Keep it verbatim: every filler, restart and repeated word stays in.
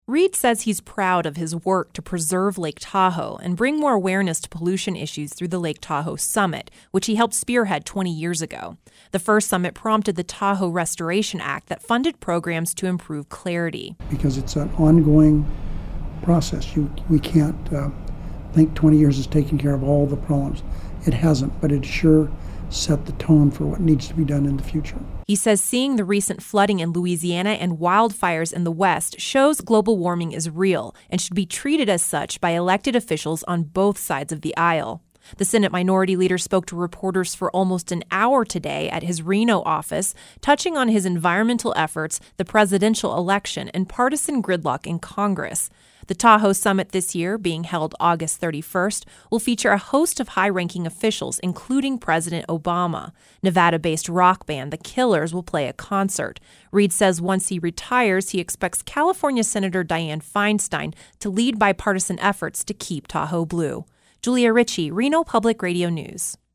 Reid says he's proud of his work to preserve Lake Tahoe and bring more awareness to pollution issues through the Lake Tahoe Summit, which he helped spearhead twenty years ago. The first summit prompted the Tahoe Restoration Act that funded programs to improve clarity. Because it's an ongoing process. You, we can't uh, think twenty years has taken care of all the problems. It hasn't, but it sure set the tone for what needs to be done in the future. He says seeing the recent flooding in Louisiana and wildfires in the West shows global warming is real and should be treated as such by elected officials on both sides of the aisle. The Senate Minority Leader spoke to reporters for almost an hour today at his Reno office, touching on his environmental efforts, the presidential election, and partisan gridlock in Congress. The Tahoe Summit this year, being held August thirty-first, will feature a host of high-ranking officials, including President Obama. Nevada-based rock band The Killers will play a concert. Reid says once he retires, he expects California Senator Dianne Feinstein to lead bipartisan efforts to keep Tahoe blue. Julia Ritchie, Reno Public Radio News.